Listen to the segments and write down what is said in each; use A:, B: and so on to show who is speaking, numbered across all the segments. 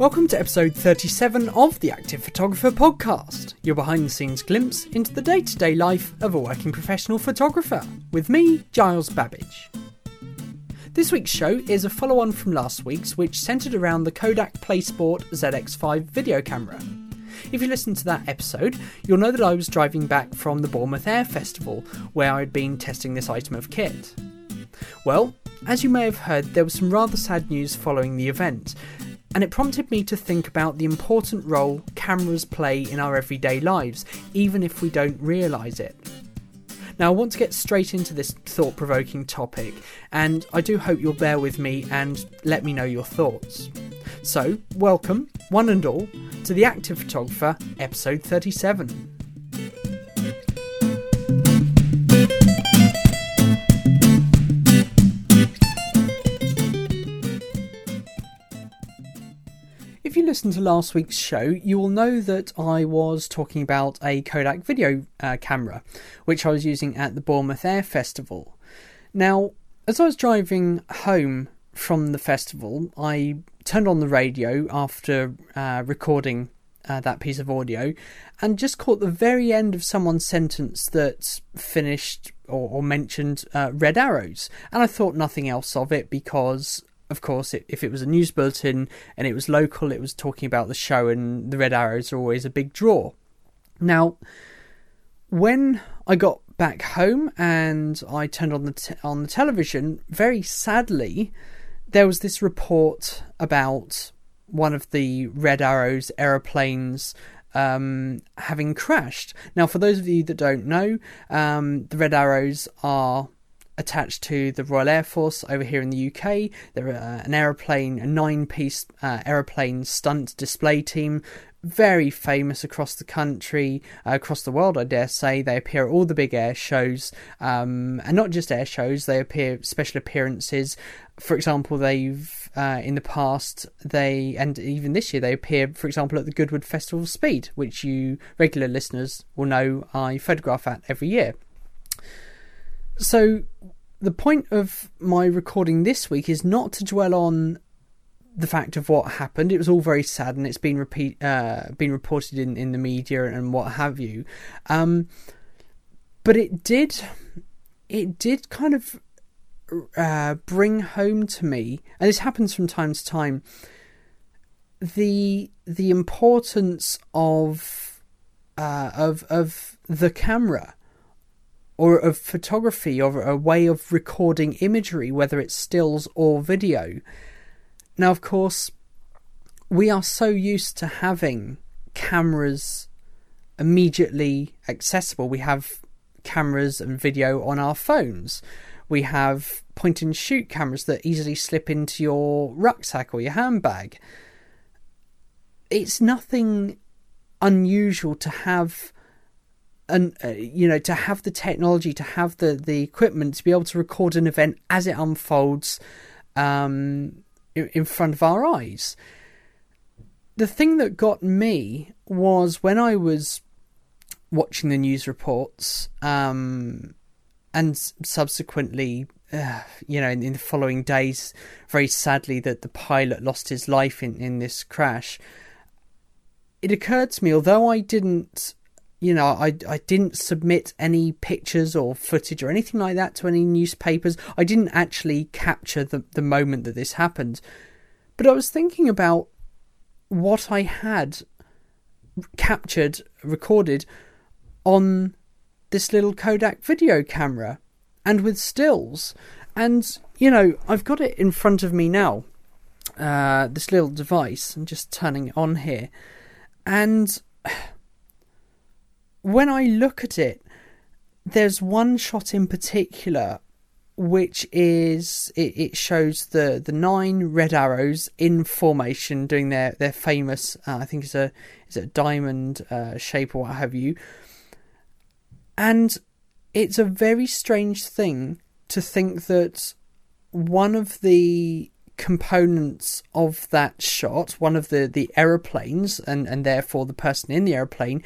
A: Welcome to episode 37 of the Active Photographer podcast, your behind-the-scenes glimpse into the day-to-day life of a working professional photographer, with me, Giles Babbage. This week's show is a follow-on from last week's, which centred around the Kodak PlaySport ZX5 video camera. If you listened to that episode, you'll know that I was driving back from the Bournemouth Air Festival, where I'd been testing this item of kit. Well, as you may have heard, there was some rather sad news following the event, and it prompted me to think about the important role cameras play in our everyday lives, even if we don't realise it. Now, I want to get straight into this thought-provoking topic, and I do hope you'll bear with me and let me know your thoughts. So, welcome, one and all, to The Active Photographer, episode 37. If you listened to last week's show, you will know that I was talking about a Kodak video camera, which I was using at the Bournemouth Air Festival. Now, as I was driving home from the festival, I turned on the radio after recording that piece of audio and just caught the very end of someone's sentence that finished or mentioned red arrows. And I thought nothing else of it because, of course, if it was a news bulletin and it was local, it was talking about the show, and the red arrows are always a big draw. Now, when I got back home and I turned on the television, very sadly, there was this report about one of the Red Arrows aeroplanes having crashed. Now, for those of you that don't know, the Red Arrows are attached to the Royal Air Force over here in the UK. They're an aeroplane, a 9-piece aeroplane stunt display team, very famous across the country, across the world, I dare say. They appear at all the big air shows, and not just air shows, they appear special appearances. For example, they've in the past, and even this year, they appear, for example, at the Goodwood Festival of Speed, which you regular listeners will know I photograph at every year. So the point of my recording this week is not to dwell on the fact of what happened. It was all very sad, and it's been reported in the media and what have you. But it did kind of bring home to me, and this happens from time to time, the importance of the camera, or of photography, or a way of recording imagery, whether it's stills or video. Now, of course, we are so used to having cameras immediately accessible. We have cameras and video on our phones. We have point-and-shoot cameras that easily slip into your rucksack or your handbag. It's nothing unusual to have to have the technology, to have the equipment to be able to record an event as it unfolds in front of our eyes. The thing that got me was when I was watching the news reports, and subsequently, in the following days, very sadly, that the pilot lost his life in this crash. It occurred to me, although I didn't submit any pictures or footage or anything like that to any newspapers. I didn't actually capture the moment that this happened. But I was thinking about what I had captured, recorded on this little Kodak video camera and with stills. And, I've got it in front of me now, this little device. I'm just turning it on here. And when I look at it, there's one shot in particular which is, it shows the 9 red arrows in formation doing their famous, I think it's a diamond shape or what have you. And it's a very strange thing to think that one of the components of that shot, one of the aeroplanes, and therefore the person in the aeroplane,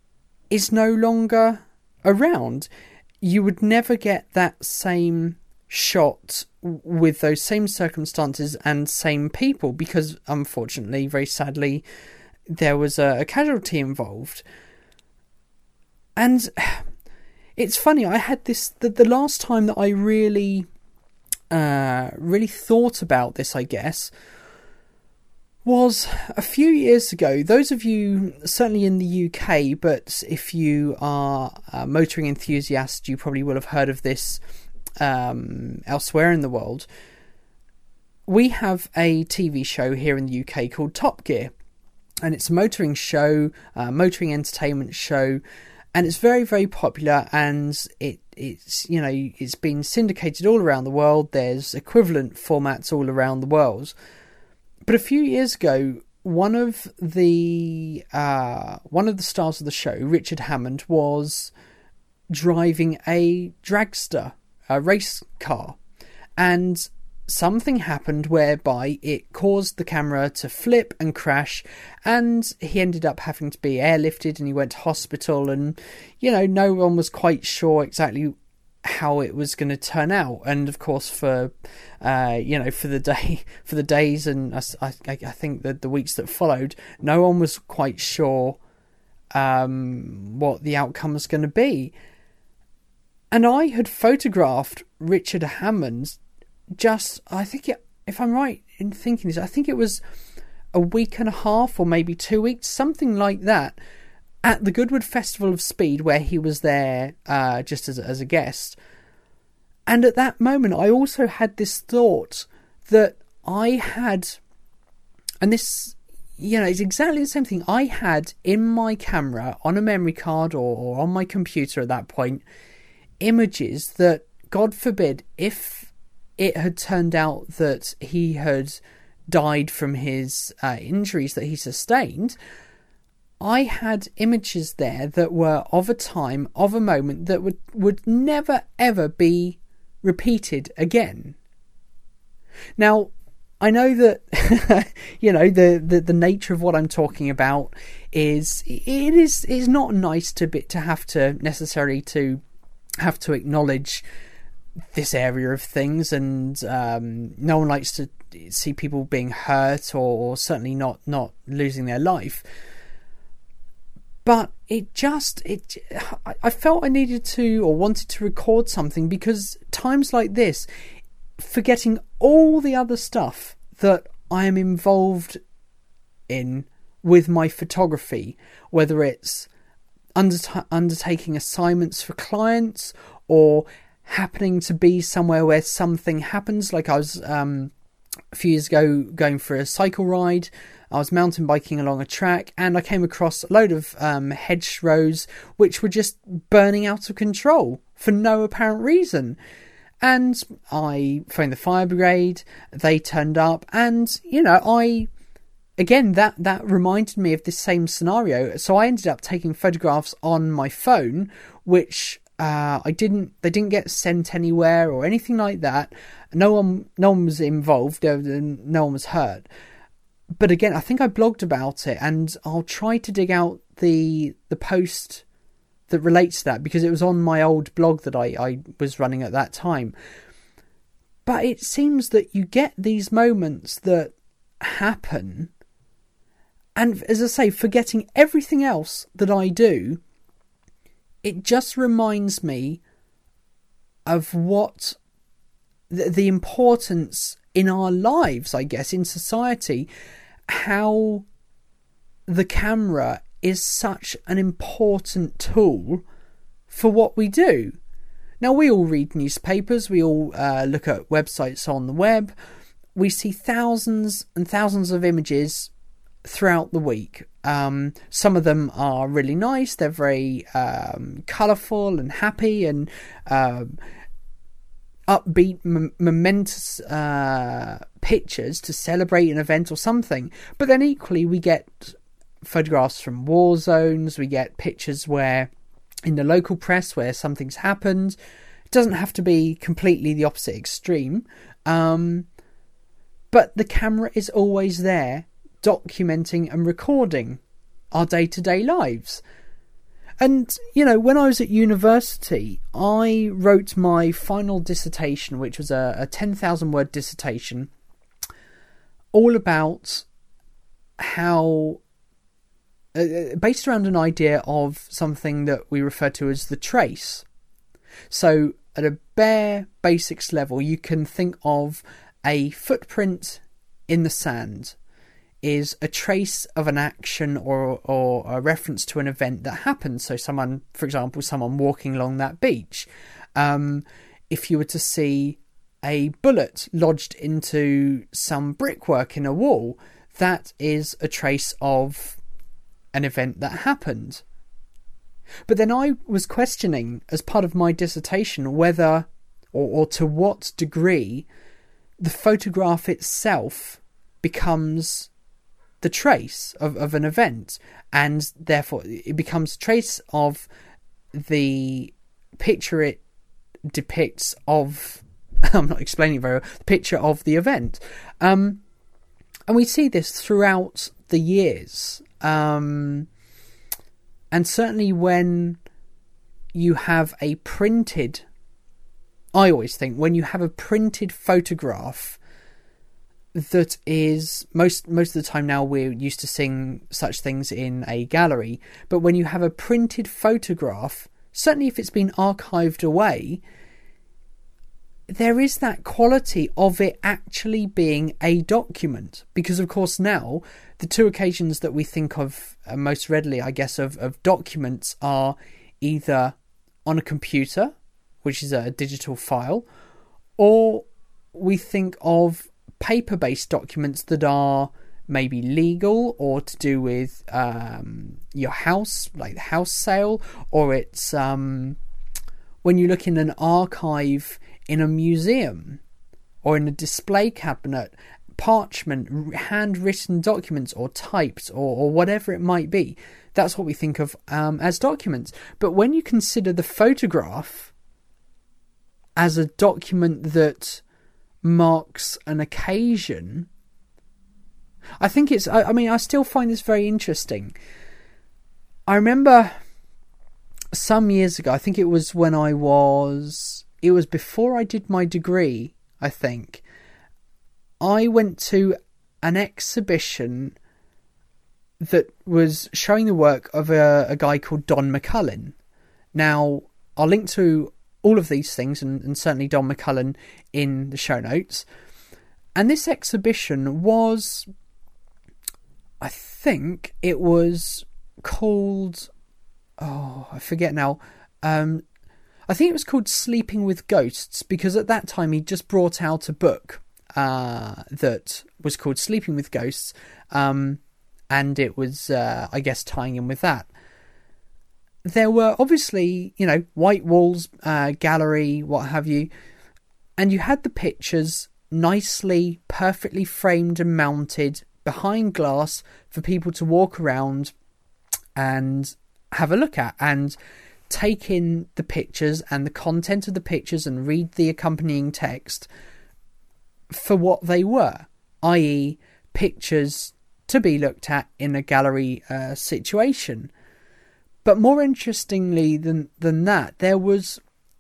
A: is no longer around. You would never get that same shot with those same circumstances and same people, because unfortunately, very sadly, there was a casualty involved. And it's funny, I had this, the last time that I really thought about this, I guess, was a few years ago. Those of you, certainly in the UK, but if you are motoring enthusiasts, you probably will have heard of this elsewhere in the world. We have a TV show here in the UK called Top Gear, and it's a motoring show, motoring entertainment show, and it's very, very popular, and it's it's been syndicated all around the world. There's equivalent formats all around the world. But a few years ago, one of the stars of the show, Richard Hammond, was driving a dragster, a race car, and something happened whereby it caused the camera to flip and crash, and he ended up having to be airlifted, and he went to hospital, and no one was quite sure exactly how it was going to turn out. And of course, for the days and I think that the weeks that followed, no one was quite sure what the outcome was going to be. And I had photographed Richard Hammond if I'm right in thinking this, I think it was a week and a half or maybe 2 weeks, something like that, at the Goodwood Festival of Speed, where he was there just as a guest. And at that moment, I also had this thought that I had, and this, it's exactly the same thing. I had in my camera, on a memory card or on my computer at that point, images that, God forbid, if it had turned out that he had died from his injuries that he sustained, I had images there that were of a time, of a moment that would never ever be repeated again. Now, I know that the nature of what I'm talking about is not nice to have to necessarily to have to acknowledge this area of things, and no one likes to see people being hurt or certainly not losing their life. But I felt I needed to or wanted to record something, because times like this, forgetting all the other stuff that I am involved in with my photography, whether it's undertaking assignments for clients or happening to be somewhere where something happens. Like I was a few years ago going for a cycle ride. I was mountain biking along a track, and I came across a load of hedgerows which were just burning out of control for no apparent reason. And I phoned the fire brigade, they turned up, and, that reminded me of this same scenario. So I ended up taking photographs on my phone, which they didn't get sent anywhere or anything like that. No one was involved, no one was hurt. But again, I think I blogged about it, and I'll try to dig out the post that relates to that, because it was on my old blog that I was running at that time. But it seems that you get these moments that happen, and as I say, forgetting everything else that I do, it just reminds me of what the importance in our lives, I guess, in society, how the camera is such an important tool for what we do. Now, we all read newspapers, we all look at websites on the web, we see thousands and thousands of images throughout the week. Some of them are really nice, they're very colourful and happy and upbeat, momentous pictures to celebrate an event or something. But then equally we get photographs from war zones, we get pictures where in the local press where something's happened. It doesn't have to be completely the opposite extreme, but the camera is always there documenting and recording our day-to-day lives. And, you know, when I was at university, I wrote my final dissertation, which was a 10,000 word dissertation, all about how, based around an idea of something that we refer to as the trace. So at a bare basics level, you can think of a footprint in the sand is a trace of an action or a reference to an event that happened. So someone, for example, someone walking along that beach. If you were to see a bullet lodged into some brickwork in a wall, that is a trace of an event that happened. But then I was questioning, as part of my dissertation, whether or to what degree the photograph itself becomes the trace of an event, and therefore it becomes a trace of the picture it depicts of, I'm not explaining very well, the picture of the event. And we see this throughout the years. And certainly when you have a printed, I always think, when you have a printed photograph that is, most of the time now we're used to seeing such things in a gallery, but when you have a printed photograph, certainly if it's been archived away, there is that quality of it actually being a document. Because of course now, the two occasions that we think of most readily, I guess, of documents are either on a computer, which is a digital file, or we think of paper-based documents that are maybe legal or to do with your house, like the house sale, or it's when you look in an archive in a museum or in a display cabinet, parchment, handwritten documents or typed or whatever it might be. That's what we think of as documents. But when you consider the photograph as a document that marks an occasion, I think it's, I still find this very interesting. I remember some years ago, I think it was it was before I did my degree, I think, I went to an exhibition that was showing the work of a guy called Don McCullin. Now, I'll link to all of these things, and certainly Don McCullin, in the show notes. And this exhibition was, I think it was called, I forget now. I think it was called Sleeping with Ghosts, because at that time he just brought out a book that was called Sleeping with Ghosts, and it was, I guess, tying in with that. There were obviously, white walls, gallery, what have you, and you had the pictures nicely, perfectly framed and mounted behind glass for people to walk around and have a look at and take in the pictures and the content of the pictures and read the accompanying text for what they were, i.e. pictures to be looked at in a gallery situation. But more interestingly than that, there was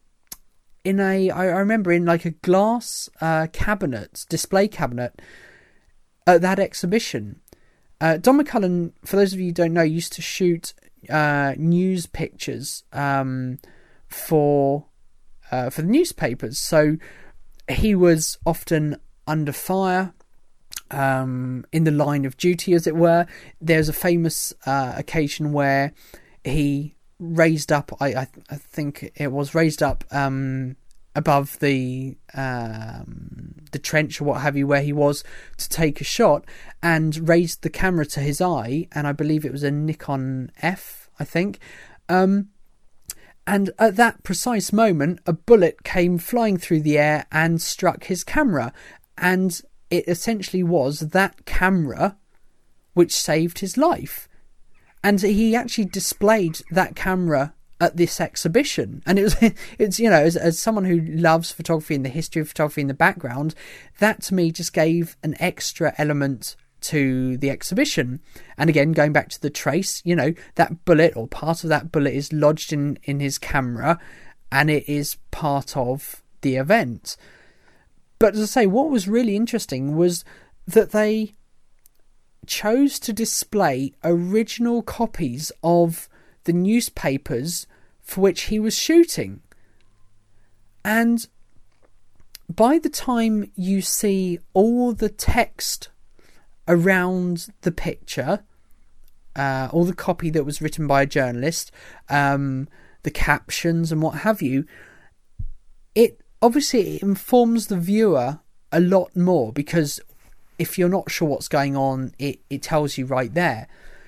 A: I remember in like a glass cabinet, display cabinet at that exhibition. Don McCullin, for those of you who don't know, used to shoot news pictures for the newspapers. So he was often under fire, in the line of duty, as it were. There's a famous occasion where he raised up, I think it was raised up above the trench or what have you, where he was to take a shot, and raised the camera to his eye, and I believe it was a Nikon F, I think. And at that precise moment, a bullet came flying through the air and struck his camera, and it essentially was that camera which saved his life. And he actually displayed that camera at this exhibition. And it's as someone who loves photography and the history of photography in the background, that to me just gave an extra element to the exhibition. And again, going back to the trace, that bullet or part of that bullet is lodged in his camera, and it is part of the event. But as I say, what was really interesting was that they chose to display original copies of the newspapers for which he was shooting. And by the time you see all the text around the picture, all the copy that was written by a journalist, the captions and what have you, it informs the viewer a lot more, because if you're not sure what's going on, it tells you right there.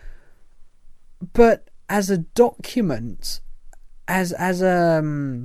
A: But as a document, as a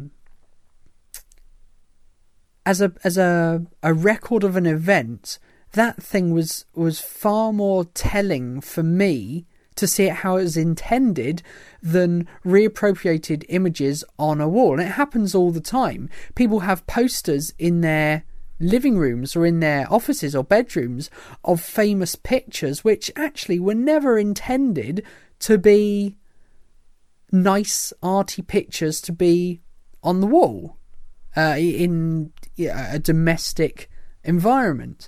A: record of an event, that thing was far more telling for me to see it how it was intended than reappropriated images on a wall. And it happens all the time. People have posters in their living rooms or in their offices or bedrooms of famous pictures which actually were never intended to be nice, arty pictures to be on the wall in a domestic environment.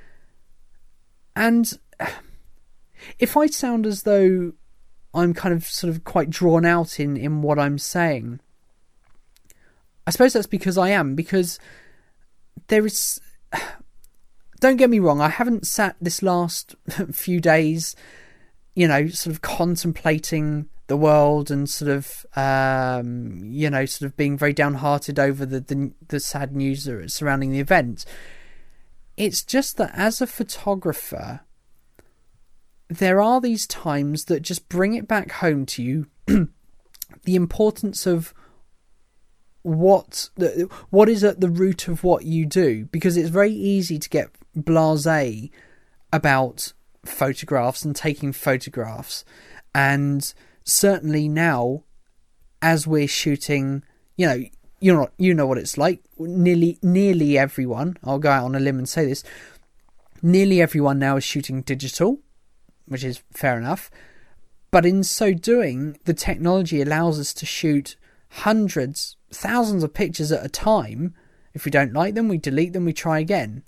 A: And if I sound as though I'm kind of sort of quite drawn out in what I'm saying, I suppose that's because I am, because there is... Don't get me wrong, I haven't sat this last few days, sort of contemplating the world and sort of, sort of being very downhearted over the sad news surrounding the event. It's just that as a photographer, there are these times that just bring it back home to you, the importance of what is at the root of what you do, because it's very easy to get blasé about photographs and taking photographs. And certainly now, as we're shooting, you know what it's like. Nearly everyone, I'll go out on a limb and say this, nearly everyone now is shooting digital, which is fair enough. But in so doing, the technology allows us to shoot hundreds, thousands of pictures at a time. If we don't like them, we delete them, we try again.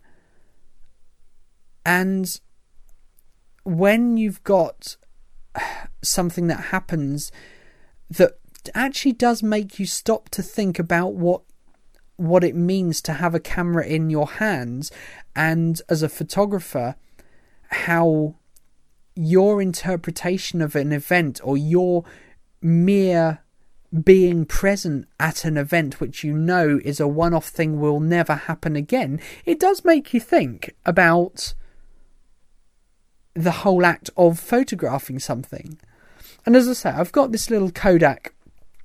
A: And when you've got something that happens that actually does make you stop to think about what it means to have a camera in your hands, and as a photographer, how your interpretation of an event, or your mere being present at an event which is a one-off thing, will never happen again, it does make you think about the whole act of photographing something. And as I say, I've got this little Kodak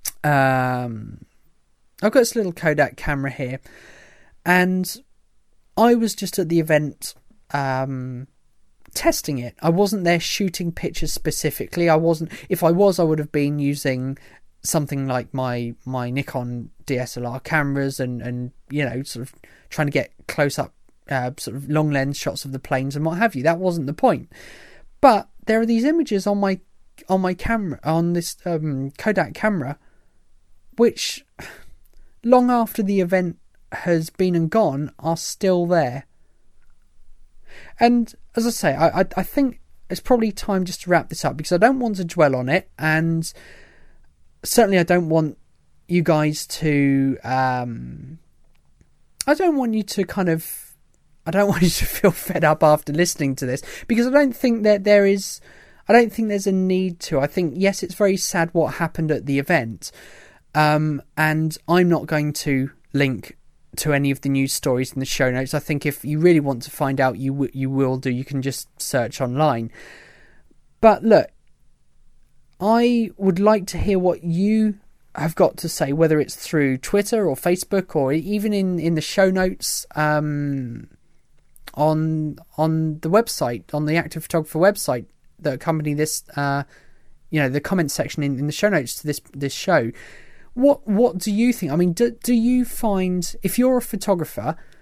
A: camera here, and I was just at the event testing it. I wasn't there shooting pictures specifically. If I was, I would have been using something like my Nikon DSLR cameras and sort of trying to get close up sort of long lens shots of the planes and what have you. That wasn't the point. But there are these images on my camera, on this Kodak camera, which long after the event has been and gone are still there. And as I say, I think it's probably time just to wrap this up, because I don't want to dwell on it, and certainly I don't want you guys to I don't want you to feel fed up after listening to this, because I don't think there's a need to. I think, yes, it's very sad what happened at the event, and I'm not going to link to any of the news stories in the show notes. I think if you really want to find out, you will do. You can just search online. But look, I would like to hear what you have got to say, whether it's through Twitter or Facebook, or even in the show notes on the website, on the Active Photographer website that accompany this, the comment section in the show notes to this show. What do you think? I mean, do you find, if you're a photographer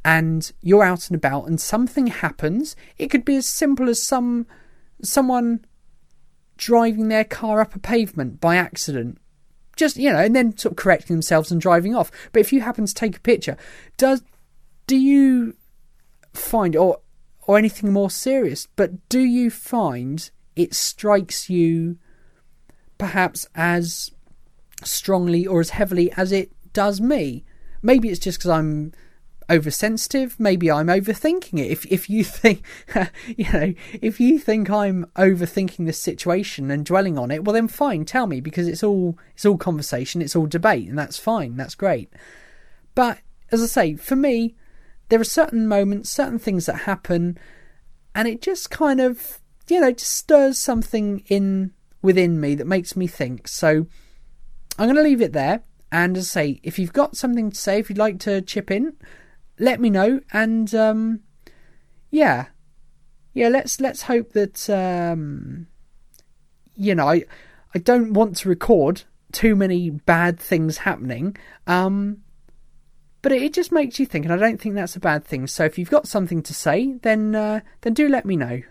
A: and you're out and about and something happens. It could be as simple as someone driving their car up a pavement by accident, just, and then sort of correcting themselves and driving off. But if you happen to take a picture, do you find, or anything more serious, but do you find it strikes you perhaps as strongly or as heavily as it does me? Maybe it's just because I'm oversensitive. Maybe I'm overthinking it. If you think, if you think I'm overthinking this situation and dwelling on it, well then fine, tell me, because it's all conversation, it's all debate, and that's fine, that's great. But as I say, for me, there are certain moments, certain things that happen, and it just kind of, just stirs something within me that makes me think. So I'm going to leave it there. And as I say, if you've got something to say, if you'd like to chip in, let me know. And let's hope that I don't want to record too many bad things happening. But it just makes you think, and I don't think that's a bad thing. So if you've got something to say, then do let me know.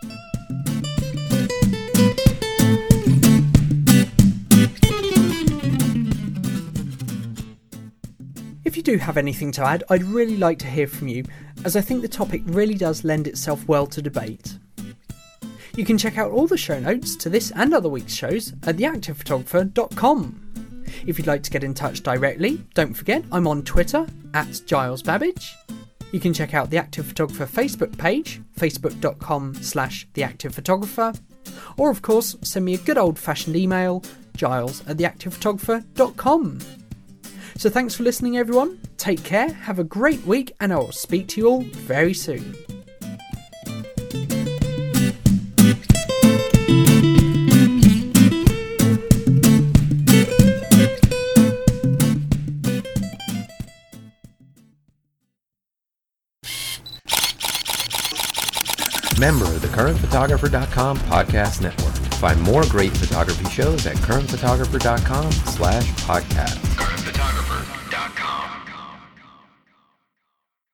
A: If you do have anything to add, I'd really like to hear from you, as I think the topic really does lend itself well to debate. You can check out all the show notes to this and other week's shows at theactivephotographer.com. If you'd like to get in touch directly, don't forget I'm on Twitter @GilesBabbage. You can check out the Active Photographer Facebook page, facebook.com/theactivephotographer, or of course send me a good old-fashioned email, giles@theactivephotographer.com. So thanks for listening, everyone. Take care, have a great week, and I'll speak to you all very soon.
B: Member of the CurrentPhotographer.com podcast network. Find more great photography shows at CurrentPhotographer.com/podcast. CurrentPhotographer.com